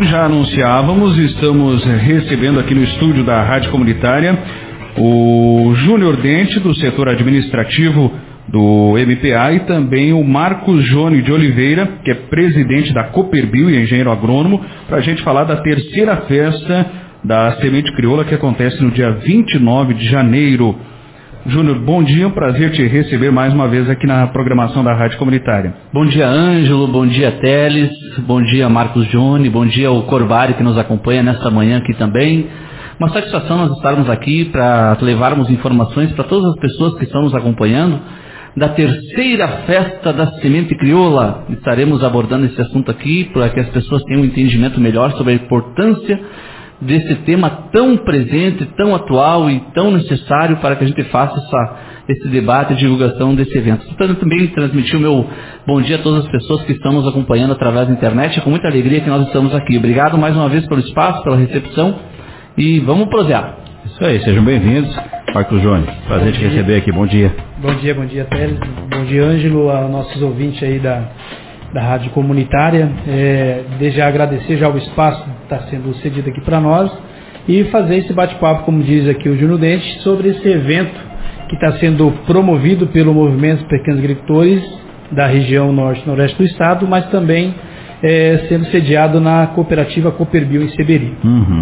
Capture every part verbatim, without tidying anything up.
já anunciávamos, estamos recebendo aqui no estúdio da Rádio Comunitária o Júnior Dente, do setor administrativo do M P A, e também o Marcos Jônio de Oliveira, que é presidente da Cooperbio e engenheiro agrônomo, para a gente falar da terceira festa da Semente Crioula, que acontece no dia vinte e nove de janeiro. Júnior, bom dia, é um prazer te receber mais uma vez aqui na programação da Rádio Comunitária. Bom dia, Ângelo, bom dia, Teles, bom dia, Marcos Jônio, bom dia ao Corvari, que nos acompanha nesta manhã aqui também. Uma satisfação nós estarmos aqui para levarmos informações para todas as pessoas que estão nos acompanhando da terceira festa da Semente Crioula. Estaremos abordando esse assunto aqui para que as pessoas tenham um entendimento melhor sobre a importância desse tema tão presente, tão atual e tão necessário para que a gente faça essa, esse debate e divulgação desse evento. Estou também transmitir o meu bom dia a todas as pessoas que estão nos acompanhando através da internet. É com muita alegria que nós estamos aqui. Obrigado mais uma vez pelo espaço, pela recepção, e vamos prosear. Isso aí, sejam bem-vindos. Marcos Jônio, prazer te receber aqui. Bom dia. Bom dia, bom dia, Teles. Bom dia, Ângelo, a nossos ouvintes aí da da Rádio Comunitária. É, desde já agradecer já o espaço que está sendo cedido aqui para nós e fazer esse bate-papo, como diz aqui o Júnior Dente, sobre esse evento que está sendo promovido pelo Movimento dos Pequenos Agricultores da região norte e noroeste do estado, mas também é, sendo sediado na cooperativa Cooperbio em Seberi. Uhum.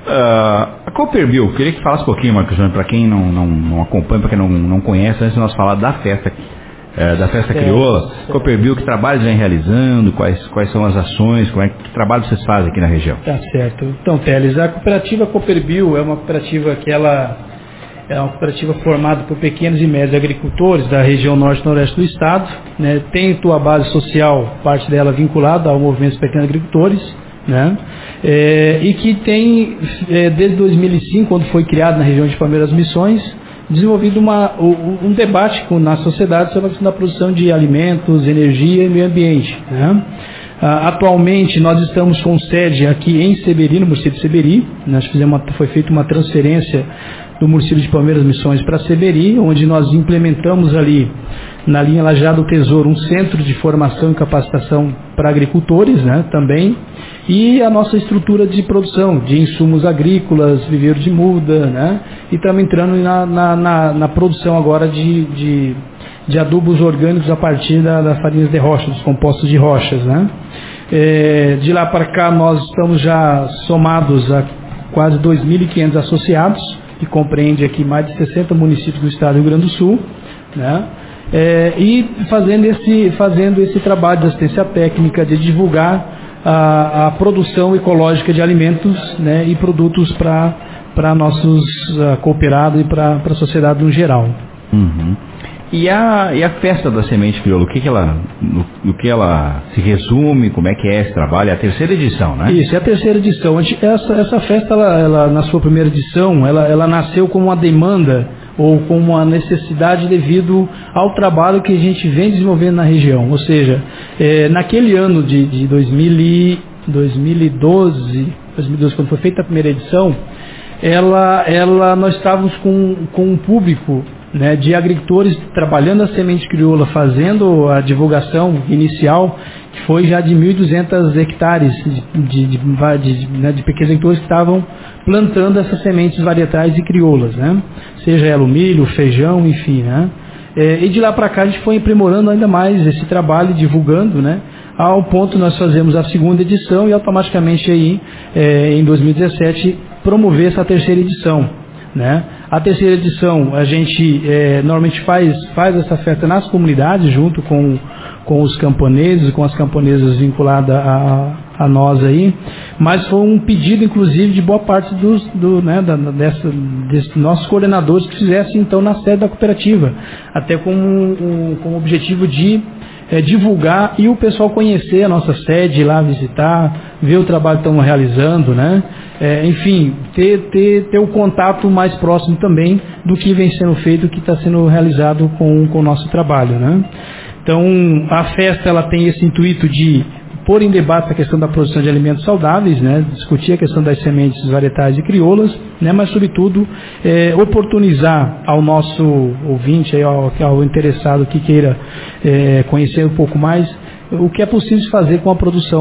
Uh, a Cooperbio, queria que falasse um pouquinho, Marcos Jônio, para quem não, não, não acompanha, para quem não, não conhece, antes de nós falar da festa É, da Festa certo, Crioula, certo. Cooperbio, que trabalho vem realizando, quais, quais são as ações, como é, que trabalho vocês fazem aqui na região? Tá certo. Então, Teles, a cooperativa Cooperbio é uma cooperativa que ela é uma cooperativa formada por pequenos e médios agricultores da região norte e noroeste do estado, né? Tem sua base social, parte dela vinculada ao movimento dos pequenos agricultores, né? É, e que tem, é, desde dois mil e cinco, quando foi criado na região de Palmeiras Missões, desenvolvido uma, um debate na sociedade sobre a questão da produção de alimentos, energia e meio ambiente, né? Atualmente nós estamos com sede aqui em Seberi, no município de Seberi. Nós fizemos uma, foi feita uma transferência do município de Palmeiras Missões para Seberi, onde nós implementamos ali, na linha Lajeado do Tesouro, um centro de formação e capacitação para agricultores, né, também, e a nossa estrutura de produção de insumos agrícolas, viveiro de muda, né, e estamos entrando na, na, na, na produção agora de, de, de adubos orgânicos a partir da, das farinhas de rocha, dos compostos de rochas, né. É, de lá para cá nós estamos já somados a quase dois mil e quinhentos associados, que compreende aqui mais de sessenta municípios do estado do Rio Grande do Sul, né? É, e fazendo esse, fazendo esse trabalho de assistência técnica, de divulgar a, a produção ecológica de alimentos, né, e produtos para nossos uh, cooperados e para a sociedade no geral. Uhum. E a, e a festa da Semente Crioula, o que, que ela, no, no que ela se resume, como é que é esse trabalho? É a terceira edição, né? Isso, é a terceira edição. Essa, essa festa, ela, ela, na sua primeira edição, ela, ela nasceu como uma demanda ou como uma necessidade devido ao trabalho que a gente vem desenvolvendo na região. Ou seja, é, naquele ano de, de dois mil e doze, quando foi feita a primeira edição, ela, ela, nós estávamos com, com um público, né, de agricultores trabalhando a Semente Crioula, fazendo a divulgação inicial, que foi já de mil e duzentos hectares de, de, de, de, né, de pequenos agricultores que estavam plantando essas sementes varietais e crioulas, né, seja ela o milho, o feijão, enfim, né. É, e de lá para cá a gente foi aprimorando ainda mais esse trabalho, divulgando, né, ao ponto nós fazemos a segunda edição e automaticamente aí, é, em dois mil e dezessete, promover essa terceira edição. Né? A terceira edição a gente é, normalmente faz, faz essa festa nas comunidades junto com, com os camponeses, com as camponesas vinculadas a, a nós aí, mas foi um pedido inclusive de boa parte dos do, né, da, dessa, desses nossos coordenadores que fizessem então na sede da cooperativa, até com um, com o objetivo de É, divulgar e o pessoal conhecer a nossa sede, ir lá visitar, ver o trabalho que estamos realizando, né? É, enfim, ter, ter, ter o contato mais próximo também do que vem sendo feito, do que está sendo realizado com, com o nosso trabalho, né? Então, a festa ela tem esse intuito de pôr em debate a questão da produção de alimentos saudáveis, né? Discutir a questão das sementes varietais e crioulas, né? Mas, sobretudo, é, oportunizar ao nosso ouvinte, aí, ao, ao interessado que queira é, conhecer um pouco mais, o que é possível fazer com a produção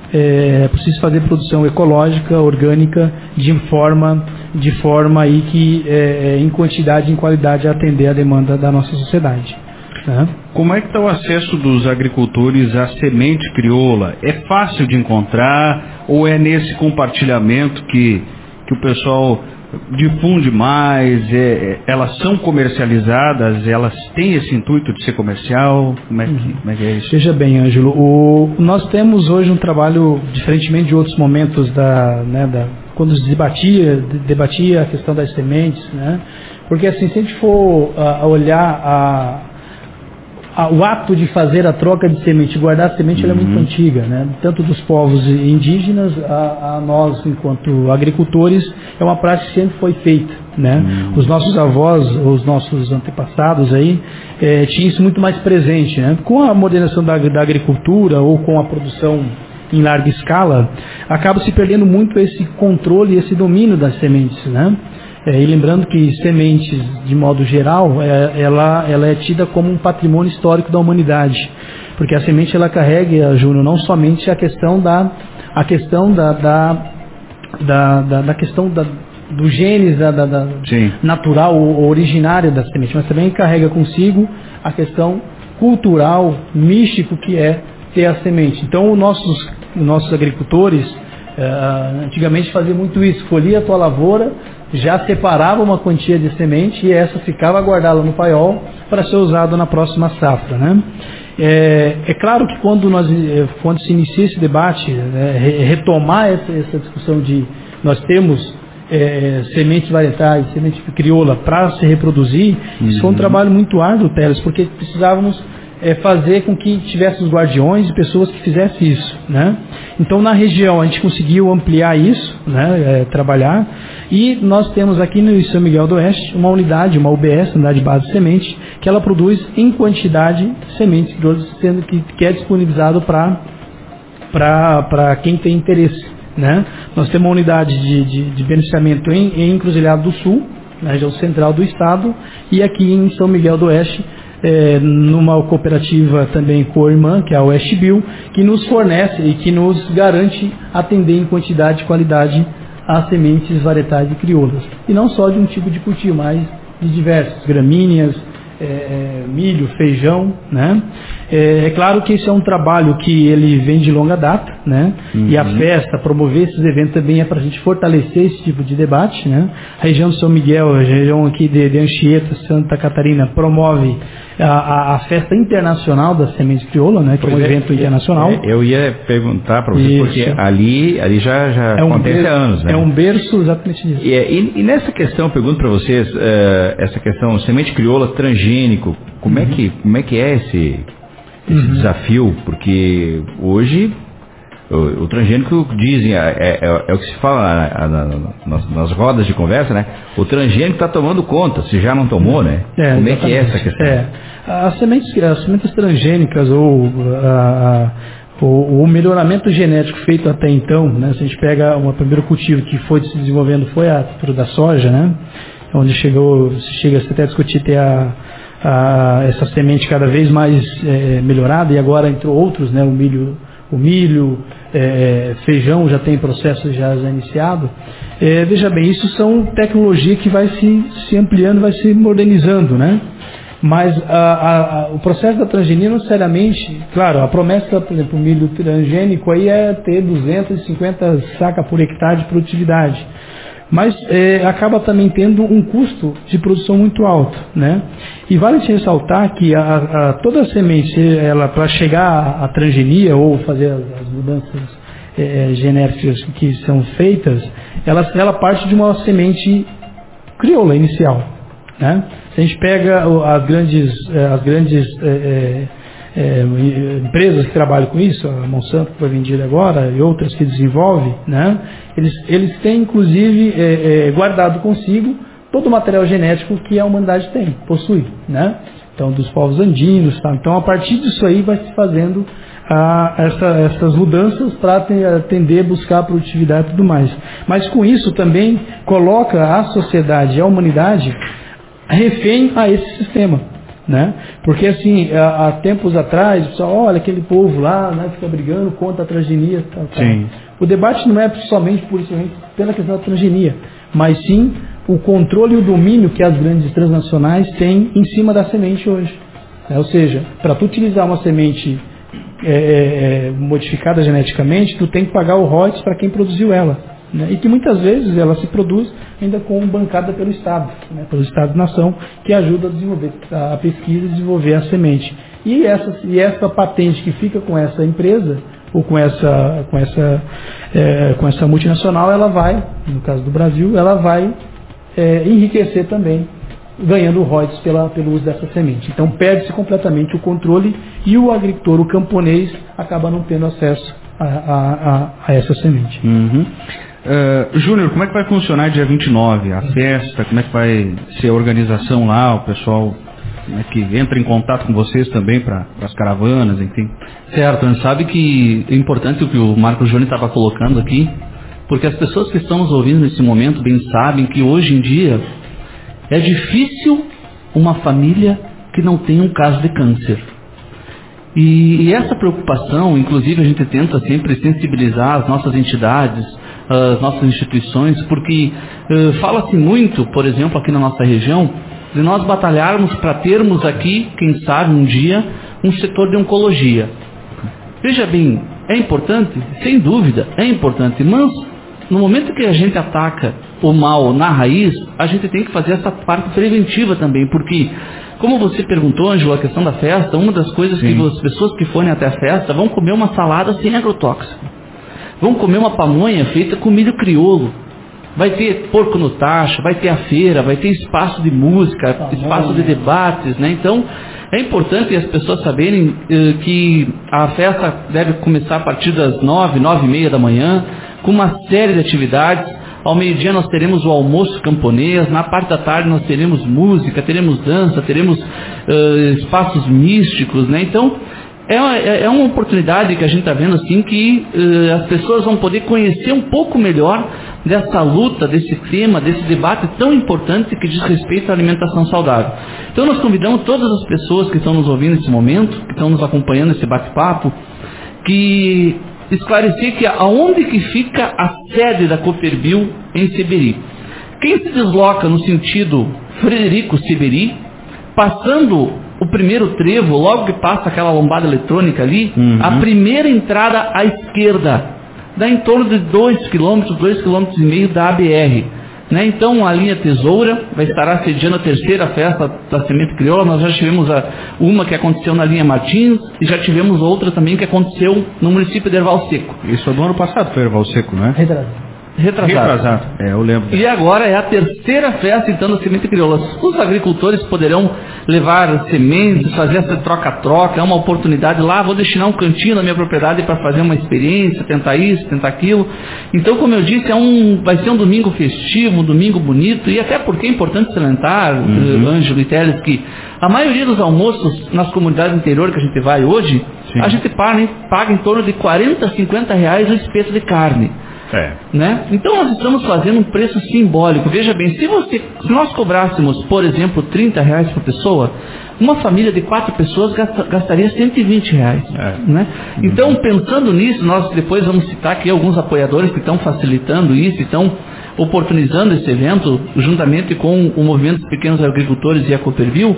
é preciso fazer produção ecológica, orgânica, de forma, de forma aí que é, em quantidade e em qualidade atender a demanda da nossa sociedade. Né? Como é que está o acesso dos agricultores à semente crioula? É fácil de encontrar ou é nesse compartilhamento que, que o pessoal difunde mais? É, elas são comercializadas? Elas têm esse intuito de ser comercial? Como é que, uhum. como é, que é isso? Veja bem, Ângelo, o, nós temos hoje um trabalho, diferentemente de outros momentos da, né, da, quando se debatia, debatia a questão das sementes, né? Porque assim, se a gente for uh, olhar a o ato de fazer a troca de semente, guardar a semente, uhum. ela é muito antiga, né? Tanto dos povos indígenas a, a nós, enquanto agricultores, é uma prática que sempre foi feita, né? Uhum. Os nossos avós, os nossos antepassados aí, é, tinham isso muito mais presente, né? Com a modernização da, da agricultura ou com a produção em larga escala, acaba se perdendo muito esse controle e esse domínio das sementes, né? É, e lembrando que sementes, de modo geral, é, ela, ela é tida como um patrimônio histórico da humanidade, porque a semente ela carrega, Júnior, não somente a questão da, a questão da, da, da, da, da questão da, do genes da, da, da natural ou originária da semente, mas também carrega consigo a questão cultural, místico que é ter a semente. Então, os nossos, os nossos agricultores uh, antigamente faziam muito isso, colhia a tua lavoura, já separava uma quantia de semente e essa ficava guardada no paiol para ser usada na próxima safra, né? É, é claro que quando, nós, quando se inicia esse debate, né, retomar essa, essa discussão de nós temos é, sementes varietais, semente crioula para se reproduzir, uhum. isso foi um trabalho muito árduo, Teles, porque precisávamos é, fazer com que tivéssemos guardiões e pessoas que fizessem isso, né? Então, na região, a gente conseguiu ampliar isso, né, é, trabalhar, e nós temos aqui no São Miguel do Oeste uma unidade, uma U B S, Unidade de Base de Semente, que ela produz em quantidade sementes, sendo que, que é disponibilizado para para quem tem interesse, né? Nós temos uma unidade de, de, de beneficiamento em, em Encruzilhada do Sul, na região central do estado, e aqui em São Miguel do Oeste, É, numa cooperativa também co-irmã, que é a Oeste Bio, que nos fornece e que nos garante atender em quantidade e qualidade as sementes varietais e crioulas. E não só de um tipo de cultivo, mas de diversas, gramíneas, é, é, milho, feijão, né? É, é claro que esse é um trabalho que ele vem de longa data, né? Uhum. E a festa, promover esses eventos também é para a gente fortalecer esse tipo de debate, né? A região de São Miguel, a região aqui de, de Anchieta, Santa Catarina, promove a, a, a festa internacional da semente crioula, né? Que pois é um evento é, internacional. É, eu ia perguntar para você, porque ali, ali já, já é um acontece berço, há anos, né? É um berço exatamente disso. E, e, e nessa questão, eu pergunto para vocês, uh, essa questão semente crioula transgênico, como, uhum. é, que, como é que é esse... esse uhum. desafio, porque hoje o, o transgênico dizem, é, é, é o que se fala na, na, nas, nas rodas de conversa, né? O transgênico está tomando conta, se já não tomou, né? É, Como é que é essa questão? É. As, sementes, as sementes transgênicas ou a, a, o, o melhoramento genético feito até então, né? Se a gente pega o primeiro cultivo que foi se desenvolvendo foi a cultura da soja, né? Onde chegou, chega até a discutir ter a A, essa semente cada vez mais é, melhorada, e agora entrou outros, né, o milho, o milho é, feijão já tem processo já, já iniciado. É, veja bem, isso são tecnologia que vai se, se ampliando, vai se modernizando, né? Mas a, a, a, o processo da transgenia não necessariamente, claro, a promessa, por exemplo, o milho transgênico aí é ter duzentas e cinquenta sacas por hectare de produtividade. Mas é, acaba também tendo um custo de produção muito alto, né? E vale se ressaltar que a, a, toda a semente, ela para chegar à transgenia ou fazer as, as mudanças é, genéticas que são feitas, ela, ela parte de uma semente crioula inicial, né? Se a gente pega as grandes, as grandes é, é, empresas que trabalham com isso, a Monsanto que foi vendida agora e outras que desenvolvem, né? Eles, eles têm inclusive é, é, guardado consigo todo o material genético que a humanidade tem, possui, né? Então, dos povos andinos, tá? Então, a partir disso aí vai se fazendo a, essa, essas mudanças para atender, buscar a produtividade e tudo mais. Mas com isso também coloca a sociedade e a humanidade refém a esse sistema. Né? Porque assim, há, há tempos atrás, o pessoal, olha aquele povo lá, né, fica brigando contra a transgenia. Tal, tal. Sim. O debate não é somente por isso, pela questão da transgenia, mas sim o controle e o domínio que as grandes transnacionais têm em cima da semente hoje. É, ou seja, para tu utilizar uma semente é, é, modificada geneticamente, tu tem que pagar o royalties para quem produziu ela. Né? E que muitas vezes ela se produz ainda com bancada pelo Estado, né? pelo Estado-nação, que ajuda a desenvolver a pesquisa e desenvolver a semente. E essa, e essa patente que fica com essa empresa, ou com essa, com, essa, é, com essa multinacional, ela vai, no caso do Brasil, ela vai é, enriquecer também, ganhando royalties pela, pelo uso dessa semente. Então perde-se completamente o controle e o agricultor, o camponês, acaba não tendo acesso a, a, a, a essa semente. Uhum. Uh, Júnior, como é que vai funcionar dia vinte e nove? A festa, como é que vai ser a organização lá, o pessoal como é que entra em contato com vocês também para as caravanas, enfim? Certo, a gente sabe que é importante o que o Marcos Júnior estava colocando aqui, porque as pessoas que estão nos ouvindo nesse momento bem sabem que hoje em dia é difícil uma família que não tenha um caso de câncer. E, e essa preocupação, inclusive a gente tenta sempre sensibilizar as nossas entidades, as nossas instituições, porque uh, fala-se muito, por exemplo, aqui na nossa região, de nós batalharmos para termos aqui, quem sabe um dia, um setor de oncologia. Veja bem, é importante? Sem dúvida, é importante, mas no momento que a gente ataca o mal na raiz, a gente tem que fazer essa parte preventiva também, porque, como você perguntou, Ângelo, a questão da festa, uma das coisas Sim. que as pessoas que forem até a festa vão comer uma salada sem agrotóxico, vão comer uma pamonha feita com milho crioulo, vai ter porco no tacho, vai ter a feira, vai ter espaço de música, tá espaço bom, de debates, né? Então, é importante as pessoas saberem eh, que a festa deve começar a partir das nove, nove e meia da manhã, com uma série de atividades. Ao meio-dia nós teremos o almoço camponês, na parte da tarde nós teremos música, teremos dança, teremos eh, espaços místicos, né? Então, é, é uma oportunidade que a gente está vendo assim que eh, as pessoas vão poder conhecer um pouco melhor dessa luta, desse tema, desse debate tão importante que diz respeito à alimentação saudável. Então nós convidamos todas as pessoas que estão nos ouvindo nesse momento, que estão nos acompanhando nesse bate-papo, que esclarecer que aonde que fica a sede da Cooperbio em Seberi. Quem se desloca no sentido Frederico Seberi, passando o primeiro trevo, logo que passa aquela lombada eletrônica ali, uhum. a primeira entrada à esquerda, dá em torno de dois quilômetros, dois quilômetros e meio da A B R. Né? Então a linha Tesoura vai estar assediando a terceira festa da Semente Crioula. Nós já tivemos a, uma que aconteceu na linha Martins e já tivemos outra também que aconteceu no município de Erval Seco. Isso do ano passado foi Erval Seco, não é? Retrasado. Retrasado. Retrasado, é, eu lembro. E agora é a terceira festa, então, da Semente Crioula. Os agricultores poderão levar sementes, fazer essa troca-troca, é uma oportunidade lá, vou destinar um cantinho na minha propriedade para fazer uma experiência, tentar isso, tentar aquilo. Então, como eu disse, é um, vai ser um domingo festivo, um domingo bonito, e até porque é importante salientar, uhum. Ângelo e Teles, que a maioria dos almoços nas comunidades do interior que a gente vai hoje, Sim. a gente paga, paga em torno de quarenta, cinquenta reais o espeto de carne. É. Né? Então nós estamos fazendo um preço simbólico. Veja bem, se, você, se nós cobrássemos, por exemplo, trinta reais por pessoa, uma família de quatro pessoas gasta, gastaria cento e vinte reais. É. Né? Então, pensando nisso, nós depois vamos citar aqui alguns apoiadores que estão facilitando isso, estão oportunizando esse evento, juntamente com o Movimento dos Pequenos Agricultores e a Cooperbio,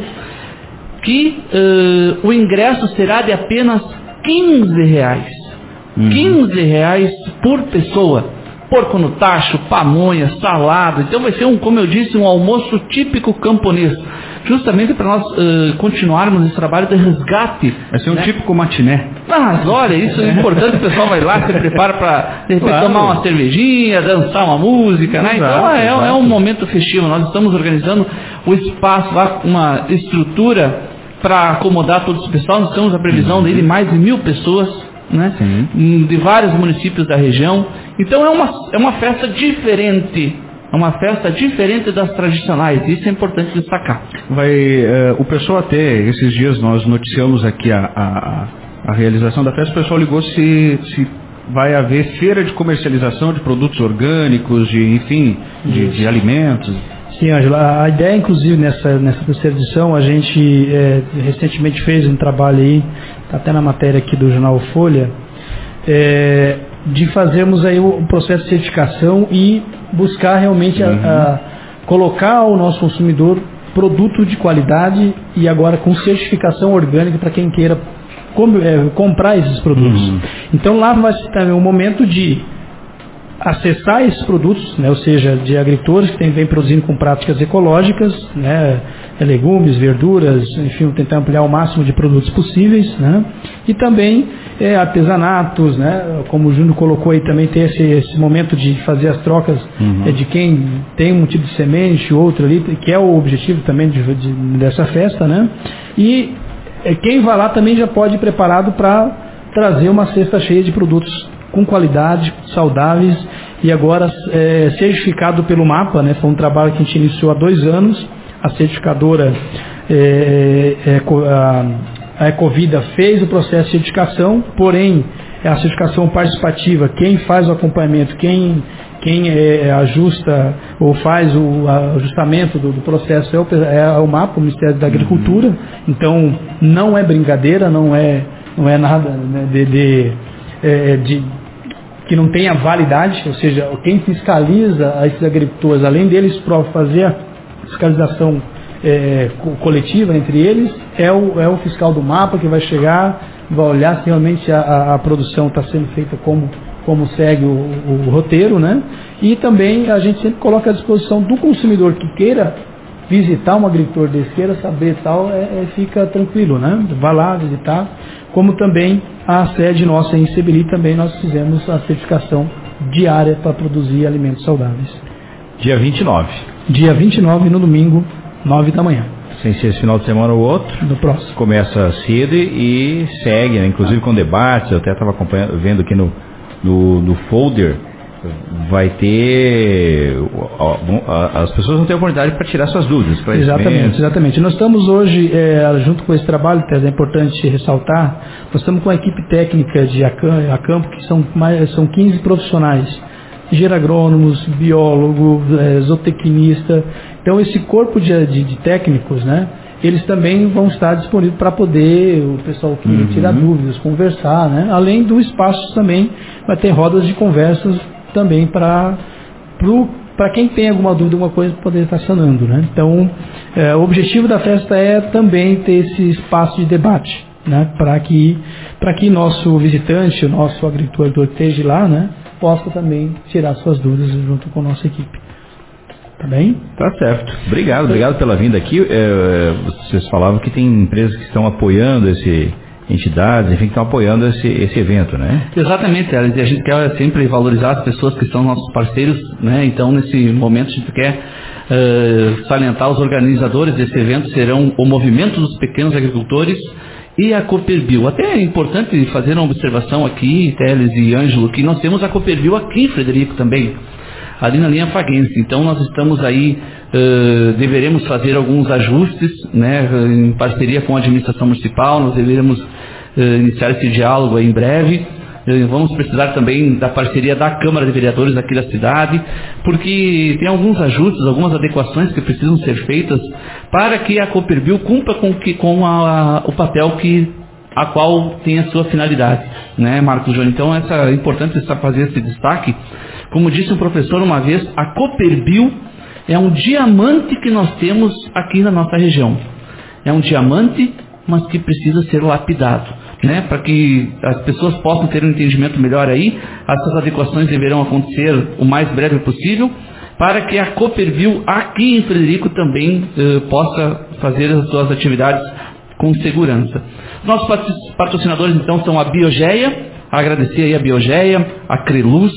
que uh, o ingresso será de apenas quinze reais. quinze reais por pessoa, porco no tacho, pamonha, salada. Então vai ser, um, como eu disse, um almoço típico camponês, justamente para nós uh, continuarmos esse trabalho de resgate. Vai ser um né? típico matiné. Mas olha, isso é importante, o pessoal vai lá, se prepara para de repente claro. tomar uma cervejinha, dançar uma música, né? Exato, então é, é um momento festivo. Nós estamos organizando o espaço lá, uma estrutura para acomodar todo esse pessoal. Nós temos a previsão uhum. dele mais de mil pessoas. Né? De vários municípios da região. Então é uma, é uma festa diferente, é uma festa diferente das tradicionais. Isso é importante destacar. Vai, uh, o pessoal até esses dias nós noticiamos aqui a, a, a realização da festa. O pessoal ligou se, se vai haver feira de comercialização de produtos orgânicos, de enfim, de, de alimentos. Sim, Ângela, a ideia, inclusive, nessa, nessa terceira edição, a gente é, recentemente fez um trabalho aí, está até na matéria aqui do jornal Folha, é, de fazermos aí o processo de certificação e buscar realmente uhum. a, a, colocar ao nosso consumidor produto de qualidade e agora com certificação orgânica para quem queira com, é, comprar esses produtos. Uhum. Então lá vai ser também um momento de acessar esses produtos, né, ou seja, de agricultores que tem, vem produzindo com práticas ecológicas, né, legumes, verduras, enfim, tentar ampliar o máximo de produtos possíveis, né, e também é, artesanatos, né, como o Júnior colocou aí também, tem esse, esse momento de fazer as trocas uhum. é, de quem tem um tipo de semente, outro ali, que é o objetivo também de, de, dessa festa, né, e é, quem vai lá também já pode ir preparado para trazer uma cesta cheia de produtos com qualidade, saudáveis e agora é, certificado pelo MAPA, né? Foi um trabalho que a gente iniciou há dois anos. A certificadora é, é, a, a Ecovida fez o processo de certificação, porém é a certificação participativa. Quem faz o acompanhamento, quem, quem é, ajusta ou faz o ajustamento do, do processo é o, é o MAPA, o Ministério da Agricultura. Uhum. Então não é brincadeira, não é, não é nada né, de, de, é, de que não tenha validade, ou seja, quem fiscaliza esses agricultores, além deles fazer a fiscalização é, coletiva entre eles, é o, é o fiscal do MAPA que vai chegar, vai olhar se realmente a, a produção está sendo feita como, como segue o, o, o roteiro, né? E também a gente sempre coloca à disposição do consumidor que queira visitar um agricultor desse, queira saber tal, é, é, fica tranquilo, né? Vai lá visitar, como também a sede nossa em Seberi também nós fizemos a certificação diária para produzir alimentos saudáveis. Dia vinte e nove. Dia vinte e nove, no domingo, nove da manhã. Sem ser esse final de semana ou outro. No próximo. Começa cedo e segue, né? Inclusive com debates, eu até estava acompanhando, vendo aqui no, no, no folder, vai ter, as pessoas vão ter oportunidade para tirar suas dúvidas. Exatamente, exatamente. Nós estamos hoje, é, junto com esse trabalho, é importante ressaltar, nós estamos com a equipe técnica de Acampo, que são, mais, são quinze profissionais, engenheiros agrônomos, biólogo, é, zootecnista. Então esse corpo de, de, de técnicos, né, eles também vão estar disponíveis para poder, o pessoal que uhum. tirar dúvidas, conversar, né? Além do espaço também, vai ter rodas de conversas também para para quem tem alguma dúvida, alguma coisa, poder estar sanando, né? Então, é, o objetivo da festa é também ter esse espaço de debate, né? Para que, para que nosso visitante, o nosso agricultor que esteja lá, né? Possa também tirar suas dúvidas junto com a nossa equipe. Tá bem? Tá certo. Obrigado, obrigado pela vinda aqui. É, vocês falavam que tem empresas que estão apoiando esse... entidades, enfim, que estão apoiando esse, esse evento, né? Exatamente, a gente quer sempre valorizar as pessoas que são nossos parceiros, né? Então, nesse momento, a gente quer uh, salientar os organizadores desse evento, serão o Movimento dos Pequenos Agricultores e a Cooperbio. Até é importante fazer uma observação aqui, Teles e Ângelo, que nós temos a Cooperbio aqui em Frederico também, ali na linha Faguense. Então nós estamos aí, uh, deveremos fazer alguns ajustes, né, em parceria com a administração municipal, nós deveremos uh, iniciar esse diálogo aí em breve. Uh, vamos precisar também da parceria da Câmara de Vereadores aqui da cidade, porque tem alguns ajustes, algumas adequações que precisam ser feitas para que a Cooperbio cumpra com, que, com a, a, o papel que a qual tem a sua finalidade, né, Marcos Júnior? Então essa, é importante fazer esse destaque. Como disse um professor uma vez, a Cooperbio é um diamante que nós temos aqui na nossa região. É um diamante, mas que precisa ser lapidado, né? Para que as pessoas possam ter um entendimento melhor aí, essas adequações deverão acontecer o mais breve possível, para que a Cooperbio aqui em Frederico também eh, possa fazer as suas atividades com segurança. Nossos patrocinadores então são a Biogeia, agradecer aí a Biogeia, a Creluz,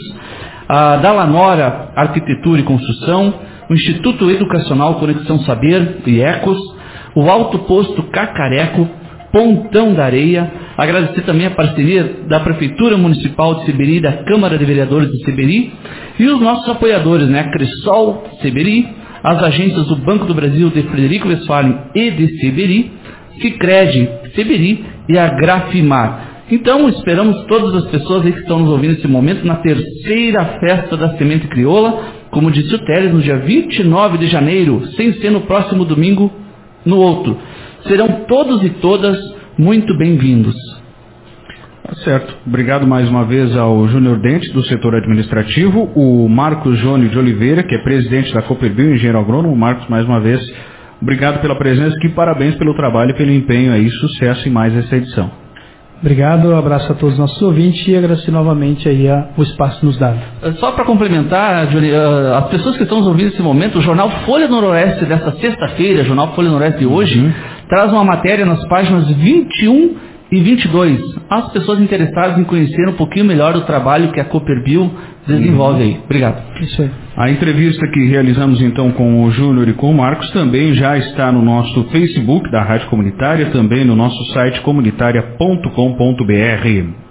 a Dalanora Arquitetura e Construção, o Instituto Educacional Conexão Saber e Ecos, o Alto Posto Cacareco, Pontão da Areia, agradecer também a parceria da Prefeitura Municipal de Seberi, da Câmara de Vereadores de Seberi e os nossos apoiadores, né, a Cressol Seberi, as agências do Banco do Brasil de Frederico Westphalen e de Seberi, Sicredi Seberi e a Grafimar. Então, esperamos todas as pessoas aí que estão nos ouvindo nesse momento na terceira festa da Semente Crioula, como disse o Teles, no dia vinte e nove de janeiro, sem ser no próximo domingo, no outro. Serão todos e todas muito bem-vindos. Tá certo. Obrigado mais uma vez ao Júnior Dente, do setor administrativo, o Marcos Jônio de Oliveira, que é presidente da Cooperbio, engenheiro agrônomo. Marcos, mais uma vez, obrigado pela presença e parabéns pelo trabalho e pelo empenho aí, sucesso em mais essa edição. Obrigado, um abraço a todos os nossos ouvintes e agradecer novamente aí a, o espaço nos dado. Só para complementar, Johnny, uh, as pessoas que estão nos ouvindo nesse momento, o jornal Folha Noroeste desta sexta-feira, jornal Folha Noroeste de hoje, uhum. traz uma matéria nas páginas vinte e um e vinte e dois. As pessoas interessadas em conhecer um pouquinho melhor o trabalho que a Cooperbio desenvolve aí. Obrigado. Isso aí. A entrevista que realizamos então com o Júnior e com o Marcos também já está no nosso Facebook da Rádio Comunitária, também no nosso site comunitária ponto com ponto br.